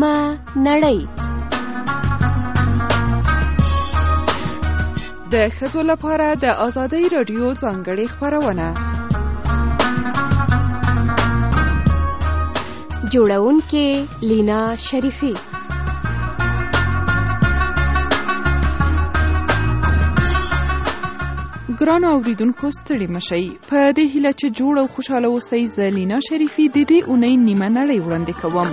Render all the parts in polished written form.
نیمه نړۍ. د ښځو لپاره د ازادۍ راډیو ځانګړې خپرونه. جوړونکې لینا شریفی. ګرانو اوریدونکو ستړي مشئ. په دې هیله چې جوړ او خوشاله اوسئ، زه لینا شریفی د دې اونۍ نیمه نړۍ وړاندې کوم.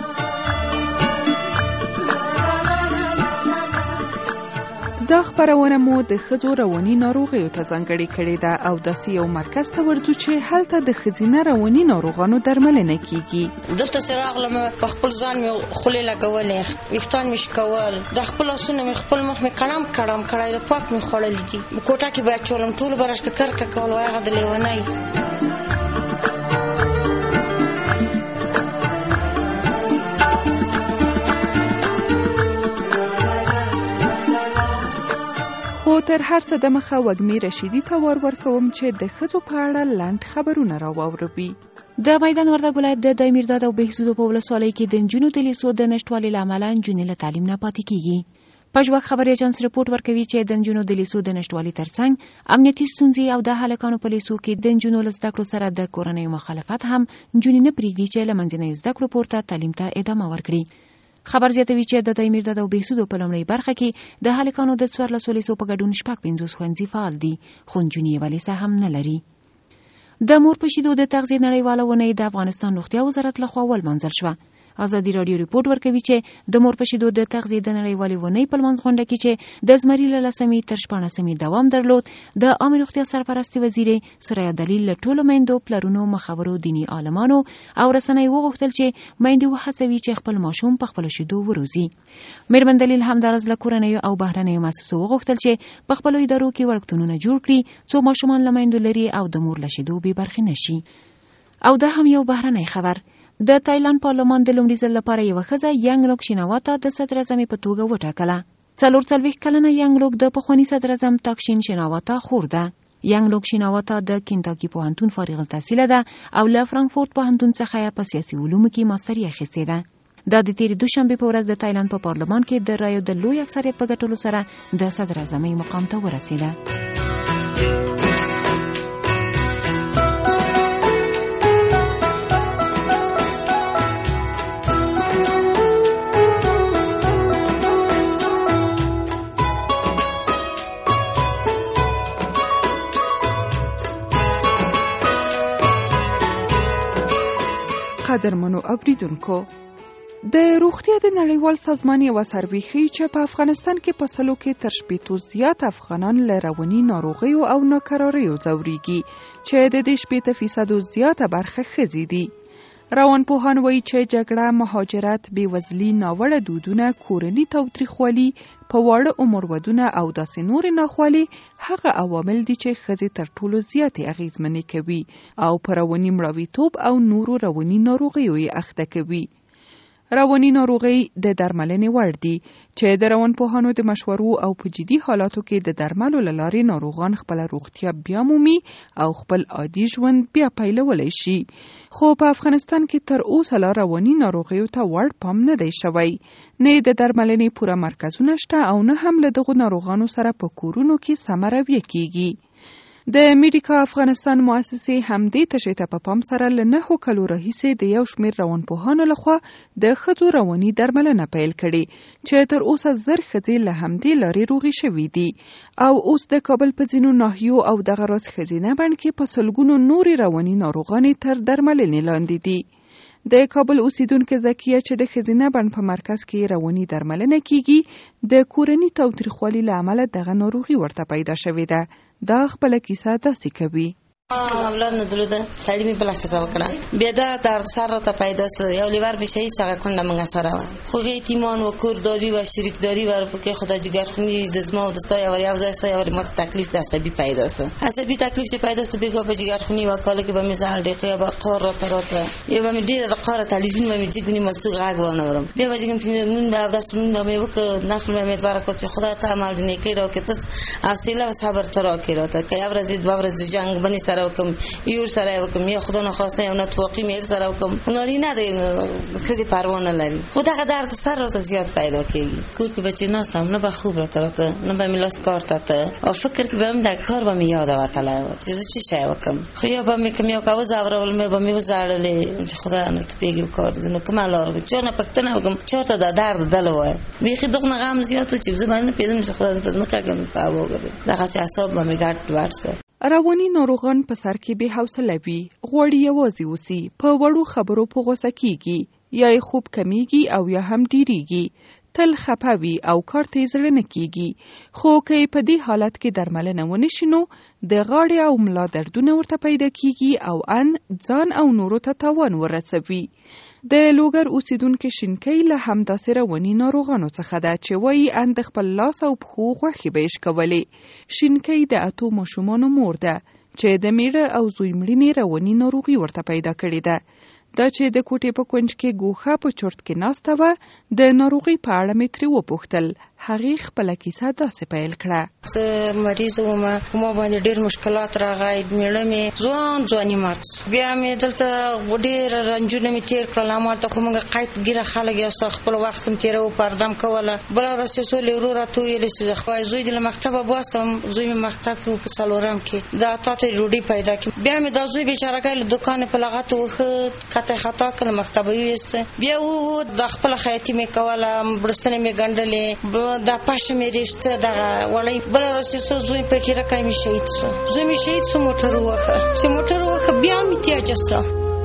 دا خپرونه مو د ښځو رواني ناروغیو ته ځانګړې کړې ده او داسې یو مرکز ته ورځو چې هلته د ښځینه رواني ناروغانو درملنه کیږي. دلته چې راغلم په خپل ځان مې خولې لګولې، ویښتان مې شکول، د خپل لاسونه مې خپل مخ مې کړم کړی، د پاک مې خوړلي دي. کوټه کې به اچولم، ټولو به راشکه کرکه کول، هغه د لیونۍ. خو تر هر څه د مخه وږمې رشیدي ته ورکوم چې د ښځو په اړه لنډ خبرونه راواوروي. د میدان وردګ ولایت د دایمیرداد او بهزودو په ولسوالۍ کې د نجونو د لیسو د نشټوالي له امله نجونې له تعلیم نه پاتې کیږي. پژواک خبر ایجنس رپورټ ورکوي چې د نجونو د لیسو د نشټوالي ترڅنګ امنیتي ستونزې او د هلکانو په لیسو کې د نجونو له زده کړو سره د کورنیو مخالفت هم نجونې نه پرېږدي چې له منځنیو زده کړو پورته تعلیم ته ادامه ورکړي. خبر زیاتوي چې د دایمیرداد او بهزودو په لومړۍ برخه کې د هلکانو د 14 لیسو په ګډون 50 ښوونځي فعال دي، خو نجونې یوه لیسه هم نه لري. د مور په شیدو د تغذیې نړیواله اونۍ د افغانستان روغتیا وزارت لخوا ولمانځل شوه. ازادي راډیو ریپورټ ورکوي چې د مور په شیدو د تغذیې د نړیوالې اونۍ په لمانځ غونډه کې چې د زمري له 10 تر 14 دوام درلود، د عامه روغتیا سرپرستې وزیرې سریا دلیل له ټولو میندو، پلرونو، مخورو، دیني عالمانو او رسنیو وغوښتل چې میندې وهڅوي چې خپل ماشوم په خپلو شیدو وروزي. میرمن دلیل همدارس له کورنیو او بهرنیو مؤسسو وغوښتل چې په خپلو ادارو کې وړکتونونه جوړ کړي څو ماشومان له میندو لري او د مور له شیدو بې برخې نشي. او دا هم یو بهرنی خبر. د تایلند پارلمان د لومړي ځل لپاره یوه ښځه ینګلوک شیناواتا د صدراعظمې په توګه وټاکله. 44 کلنه ینګلوک د پخواني صدراعظم تاکشین شیناواتا خور ده. ینګلوک شیناواتا د کینټاکي پوهنتون فارغ التحصیله ده او له فرانکفورت پوهنتون څخه په سیاسي علومو کې ماستري اخیستې ده. دا د تېرې دوشنبې په ورځ د تایلند په پارلمان کې د رایو د لوی اکثریت په ګټلو سره د صدراعظمۍ مقام ته ورسېده. قدرمنو اوریدونکو، د روغتیا د نړیوال سازمان یوه سروې ښیي چې په افغانستان کې په سلو کې تر 80 زیات افغانان له رواني ناروغیو او ناکراریو ځورېږي چې د دې 80% زیاته برخه ښځې دي. روانپوهان وایي چې جګړه، مهاجرت، بېوزلي، ناوړه دودونه، کورني تاوتریخوالي، په واړه عمر ودونه او داسې نورې ناخوالې هغه عوامل دي چې ښځې تر ټولو زیاتې اغېزمنې کوي او په رواني مړاویتوب او نورو رواني ناروغیو یې اخته کوي. رواني ناروغۍ د درملنې وړ دي چې د روانپوهانو د مشورو او په جدي حالاتو کې د درملو له لارې ناروغان خپله روغتیا بیا مومي او خپل عادي ژوند بیا پیلولی شي. خو په افغانستان کې تر اوسه لا رواني ناروغیو ته وړ پام نه دی شوی، نه د درملنې پوره مرکزونه شته او نه هم له دغو ناروغانو سره په کورونو کې سمه رویه کیږي. د میډیکا افغانستان مؤسسې همدې تشې ته په پام سره له 9 کلو راهیسې د یو شمېر روانپوهانو لخوا د ښځو رواني درملنه پیل کړې چې تر اوسه 1000 ښځې له همدې لارې روغې شوي دي او اوس د کابل په ځینو ناحیو او دغه راز ښځینه بڼ کې په سلګونو نورې رواني ناروغانې تر درملنې لاندې دي. د کابل اوسیدونکو زکیه چې د ښځینه بڼ په مرکز کې رواني درملنه کیږي، د کورني تاوتریخوالي له امله دغه ناروغي ورته پیدا شوې ده. دا خپله کیسه داسې کوي. اولاد نه درلوده، سړی مې بله ښځه وکړه، بیا دا در سر راته پیدا سو، یو لیور بشه هیڅ هغه کونډه موږ سره وه، خو هغې یتیمان و، کورداري وه، شریکداري وه، پکې خو د جګرخوني د زما او د ستا یو ځای ستا یو ما ته تکلیف د عصبي پیدا سو، عصبي تکلیف چې پیدا سو، بېګا په جګرخوني یوه کاله کې به مې زهر ډېقې یا به قار راته یا به مې ډېره د قاره تلویزیون به مې جګ ونیول څوک غږ وانه اورم، بیا به جګم مونږ به اودس مونږ به مې وکړ، نفل به مې دعا راکړه چې خدای ته عمل د نیکۍ راکړې، ته حوصله او صبر ته راکړې راته، که یو ورځ دوه ورځې جنګ بنې سره سره وکم یور سره وکم یا خدا نخواسته یو ناتوقی میر سره وکم نارینه دی خزي پروا نه لري خو دغه درد سر راته زیات پیدا کیږي کور کې بچی ناستم نه به خوب راته نه به میلاس کار ته او فکر کې بهم در کار به می یاد وتله چی شي وکم خو یا به می کوم یو کاوز اورول مې به می وزړلې چې خدا نه تپېږي کار دنه کمالار چا نه پښتنه وکم چاته د درد دلوه بیخي دغه غم زیات چې زما پیدم چې خدا پس مکه په وګړي دغه اعصاب به می ګډ ورسه رواني ناروغان په سر کې به حوصله وي غوړي یوازې وسی په وړو خبرو په غوسه کیږي یا خوب کمیږي او یا هم ډیریږي تل خپوي او کار ته زړه نه کیږي خو که په دې حالت کې درملنه ونه شي نو د غاړې او ملا دردونه ورته پیدا کیږي او ان ځان او نورو ته تاوان ورسوي د لوګر اوسیدونکو شینکۍ له همداسې رواني ناروغانو څخه ده چې وایي ان د خپل لاس او پښو غوښې به یې شکولې شینکۍ د 8 ماشومانو مور ده چې د میړه او زوی مړینې رواني ناروغي ورته پیدا کړې ده دا چې د کوټې په کونج کې ګوښه په چورت کې ناسته وه د ناروغي په اړه مې ترې وپوښتل هغې خپله کیسه داسې پیل کړه زه مریض وم ما باندې ډېر مشکلات راغی میړه مې ځواني مات بیا مې دلته ډېر رنجونه مې تېر کړل همالته خو موږ قید ګیره خلک یاست خپل وخت هم تېروو پردم کوله بله ورځ چې سولې ورو راته ویلې چې زوی دې له مکتبه باسم زوی مې مکتب کې په څلورم کې دا تا ته ډوډۍ پیدا کړي بیا مې دا زوی بیچارهګی له دوکانې په لغته وښه کته خطا کړه مکتبه یویسته بیا د خپله خیاطي مې کوله برستنې مې ګنډلې دا پاشه مې رشته دغه وړی بله ورځ چې زوی پکې راکای مې شهید شو زوی مې شهید شو موټر ووخه بیا مې تیاجه سره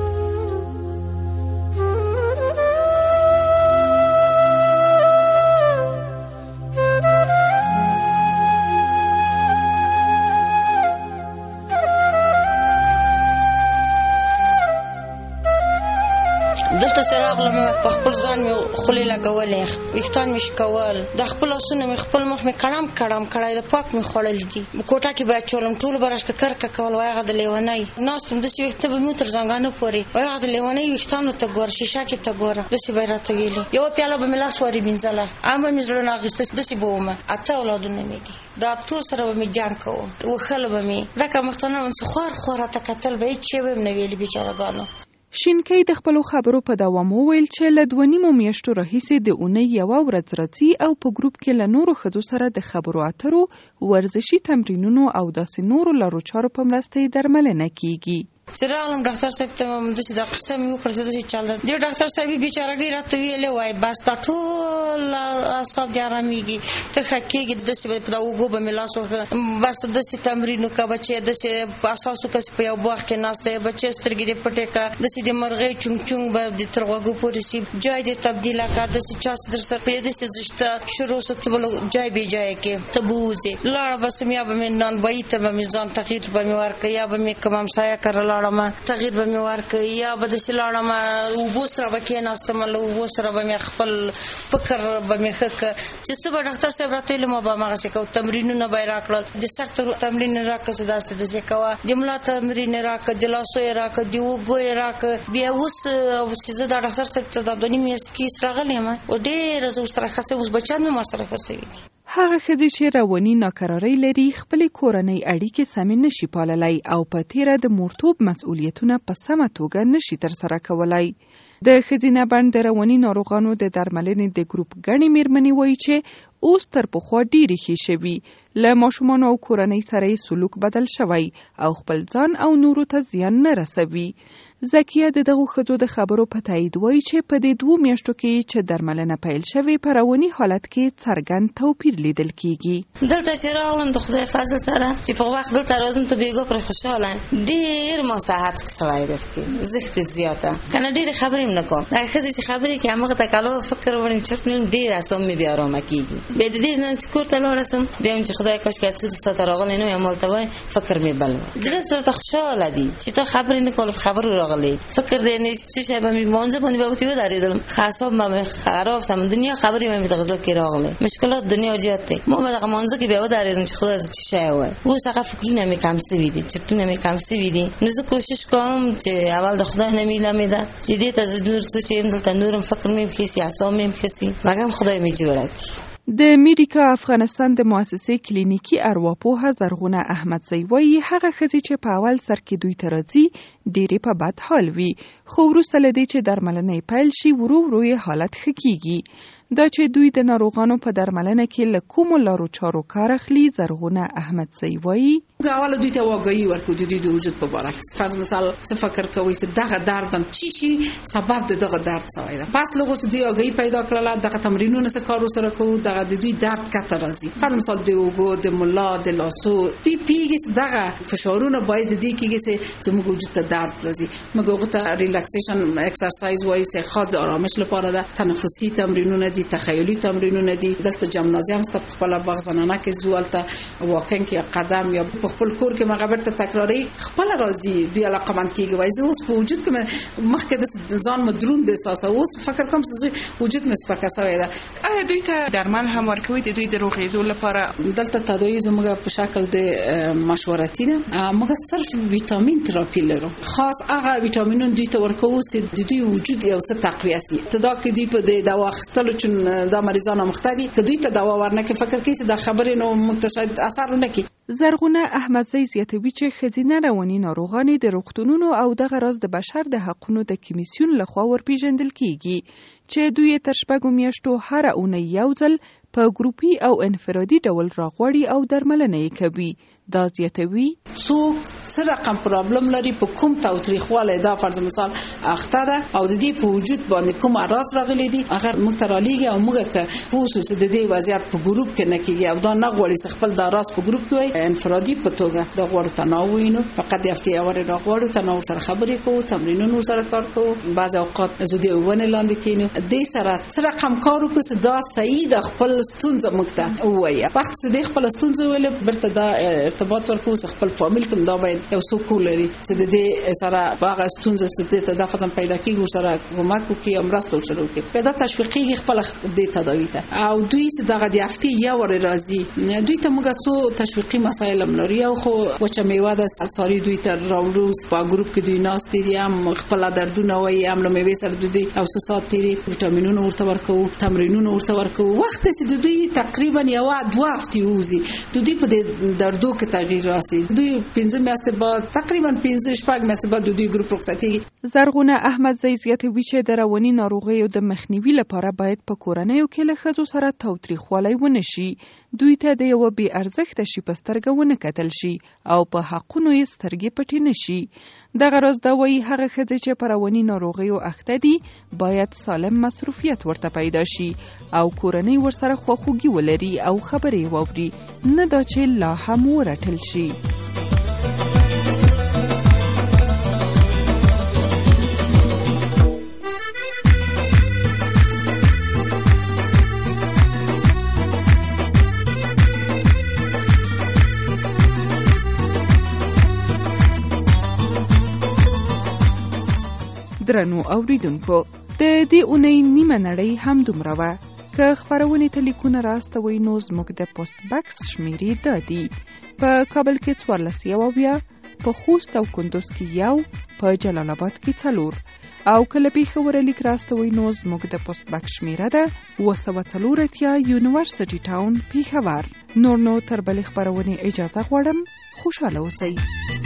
دلته سراغلم په خپل ځان مې خولې لګولې ویښتان مې شکول د خپل لاسونه مې خپل مخ مې کړم کړای د پاک مې خوړلې دي کوټه کې به چولم ټول برش کرکه کول وای هغه د لیونی ناستم داسې ویښته به مې تر زنګانه پورې وای هغه د لیونی ویښتانو ته ګوره شیشه کې ته ګوره داسې به یې راته ویلې یوه پیاله به مې لاس ورې وینځله امه مې زړه نه اخیسته داسې به ومه 8 اولادونه مې دي د 8 سره به مې جنګ کوم وښله به مې دکه مختنه خور راته کتل به هېڅ شی به مې نه ویلې بیچارهګانو شینکۍ د خپلو خبرو په دوام وویل چې له 2.5 میاشتو راهیسې د اونۍ یوه ورځ راځي او په ګروپ کې له نورو ښځو سره د خبرو اترو ورزشي تمرینونو او داسې نورو لارو چارو په مرسته یې درملنه کیږي چې راغلم ډاکټر صاحب ته داسې د قسم یو کړ چې داسې چل ده دی ډاکټر صاحب بیچارهګۍ راته ویلې وای بس دا ټول اعصاب دې ارامېږي ته ښه کېږي داسې به په دا اوږو به مې لاس وښه بس داسې تمرین وکړه بچې داسې په اساس وکړه په یو باغ کې ناسته یې بچې سترګې دې پټې کړه داسې د مرغۍ چونګ چونګ به دې تر غوږو پورې شي جای دې تبدیله کړه داسې چا چې در سره په داسې زشته شروع شو ته به جای بې جایه کې ته به وځې لاړه بس یا به مې نانبایي ته به مې ځان تغییر به مې ورکړه یا به مې کوم همسایه کره لاړم تغییر به مې ورکړ یا به داسې لاړم اوبو سره به کېناستم له اوبو سره به مې خپل فکر به مې ښه کړ چې څه به ډاکټر صاحب راته ویلې ما به هماغسې کوو تمرینونه به یې راکړل د سر تمرین یې راکړه چې داسې داسې کوه د ملا تمرین یې راکړه د لاسو یې راکړه د اوږو یې راکړه بیا اوس چې زه دا ډاکټر صاحب ته دا 2.5 میاشتې کې راغلی یم ډېره زه ورسره ښه شوې اوس بچیان مې ما سره ښه شوي دي هغه ښځې چې رواني ناکرارۍ لري خپلې کورنۍ اړیکې سمې نشي پاللی او په تیره د مورتوب مسؤلیتونه په سمه توګه نشي ترسره کولی د ښځینه بڼ د رواني ناروغانو د درملنې د ګروپ ګڼې میرمنې وایي چې اوس تر پخوا ډېرې ښې شوي له ماشومانو او کورنۍ سره یې سلوک بدل شوی او خپل ځان او نورو ته زیان نه رسوي زکیه د دغو ښځو د خبرو په تایید وایي چې په دې 2 میاشتو کې چې درملنه پیل شوې په رواني حالت کې څرګند توپیر لیدل کیږي دلته چې راغلم د خدای فضل سره چې په وخت دلته راځم ته بیګو پر خوشاله ډېر ما صحت سوای درته زخت زیاته کنه ډېر خبرې نه کوم دا ښځې چې خبرې کې هغه ته کالو فکر ورم چې ډېر اسوم می بیا آرام کیږي به دې نه چې کوړه لورسم بیا چې خدای کاش کې څه ستاره راغلی نو یمال ته وای فکر می بل درسته ته خوشاله دي چې ته خبرې نه کول خبر راغلی فکر دې نه چې شی به می مونږ باندې به وتی ودارېدل خاصه ما خراب سم دنیا خبرې مې تغزل کې راغلی مشکلات دنیا جات دي مو به دغه مونږ کې به ودارېدل چې خدای چې شی وای اوس هغه فکرونه مې کم سوي دي چټونه مې کم سوي دي نو زه کوشش کوم چې اول د خدای نه میلمه ده چې دې ته زه نور څه چې دلته نورم فکر مې خسي اسام مې خسي مګم خدای مې جوړ کړي د میډیکا افغانستان د مؤسسې کلینیکي ارواپوهه زرغونه احمدزی وایي هغه ښځې چې په اول سر کې دوی ته راځي ډېرې په بد حال وي، خو وروسته له دې چې درملنه پیل شي ورو ورو یې حالت ښه کیږي. دا چې دوی د ناروغانو په درملنه کې له کومو لارو چارو کار اخلي، زرغونه احمدزی وایي اول دوی ته واګي ورکو د دوی د وجود په اړه کې فرض مثال څه فکر کوي چې دغه دردم چی شي سبب دغه درد سوی ده، پس لغوس دوی واګي پیدا کړل، دغه تمرینونه سره کار سره کوو، دغه د دوی درد کته راځي، فرض مثال د وګو د مولا د لاسو دوی پیږي دغه فشارونه باعث د دې کېږي چې زموږ وجود ته درد راځي. موږ هغه ته ریلاکسیشن ایکسرسایز وایي چې خاص د آرامش لپاره ده، تنفسي تمرینونه دي، تخیلي تمرینونه دي، دلته جمنازیوم ست په خپل بغزنانه کې زوالته واکینګ کې قدم یا خپل کور کې مغبر ته تکراری خپل راځي دوی علاقه مند کېږي وایي اوس په وجود کې مخکې د ځان مدرون د احساس اوس فکر کوم چې وجود مې سپکه شوی ده. آیا دوی ته درمل هم ورکوي د دوی د روغېدو لپاره؟ دلته تداوی زموږ په شکل د مشورتي ده، موږ صرف ویټامین تراپی لرو، خاص هغه ویټامینونه دوی ته ورکوو چې د دوی وجود یو څه تقویه شي. تدا کې دوی په د دوا اخیستلو چون د مریضانو مختدي که دوی ته دوا ورنکې فکر کوي چې د خبرې نو متشدد اثر نه کوي. زرغونه احمدزی زیاتوي چې ښځینه رواني ناروغانې د روغتونونو او دغه راز د بشر د حقونو د کمیسیون لخوا ورپېژندل کیږي چې دوی تر 6 میاشتو هر اونۍ یو ځل په ګروپي او انفرادي ډول راغوړي او درملنه یې کوي. دا زیاتوي څوک څه رقم پرابلم لري په کوم تاوتریخواله دا فرض مثال اخته ده او د دې په وجود باندې کوم اراس راغلي دي اگر موږ ته رالیږي او موږ که خصوص د دې وضعیت په ګروپ کې نه کیږي او دا نه غوړي خپل د اراس په ګروپ کې انفرادي په توګه د غوړ تناوینو فقط هفته اور راغوړو تناو سره خبرې کوو، تمرینونو سره کار کوو، بعض اوقات زودي ونه لاندې کینو د سره څه رقم کار وکړو دا صحیح د خپل ستونزه موږ ته وایي وخت چې د خپل ستونزه ول برته دا ارتباط ورکوو خپل فامیل کوم دا باید یو څوک لري چې د دې سره باغ ستونزه ست ته د ختم پیدا کیږي سره کومک کوي امرستو شروع کوي پیدا تشویقي خپل د تداوی ته او دوی چې دغه د هفته یا ور راځي دوی ته موږ سو تشویقي مسایل لري او خو وچه میوه د ساري دوی ته راوړو په ګروپ کې دوی ناس دي هم خپل دردونه وایي هم له میوه سره دوی او سات تیری ویټامینونه ورته ورکو، تمرینونه ورته ورکو، وخت چې دوی تقریبا یو 2 هفته وځي دوی په دردو کې تغییر راسي دوی 15 میاشتې بعد تقریبا 15 میاشتې بعد دوی ګروپ رخصتي. زرغونه احمدزی زیاتوي چې د رواني ناروغیو د مخنیوي لپاره باید په کورنیو کې له ښځو سره تاوتریخوالی ونه شي، دوی ته د یو بې ارزښته شي په سترګه ونه کتل شي او په حقونو یې سترګې پټې نه شي. دغه راز دا وایي هغه ښځې چې په رواني ناروغیو اخته دي باید سالم مصروفیت ورته پیدا شي او کورنۍ ورسره خواخوږي ولري او خبرې واوري، نه دا چې لا هم ورټل شي. درنو اوریدونکو د دې اونۍ نیمه نړۍ هم دومره وه. که خبرونې ته لیکونه راستوئ نو زموږ د پوسټ بکس شمیرې دا دي: په کابل کې 14 په خوست او کندوز کې 1 په جلال آباد کې 4 او کله پېښور لیک راستوئ نو زموږ د پوسټ بکس شمیره ده 240 یونیورسيټي ټاون پېښور. نور نو تر بلې خبرونې اجازه غواړم، خوشاله اوسئ.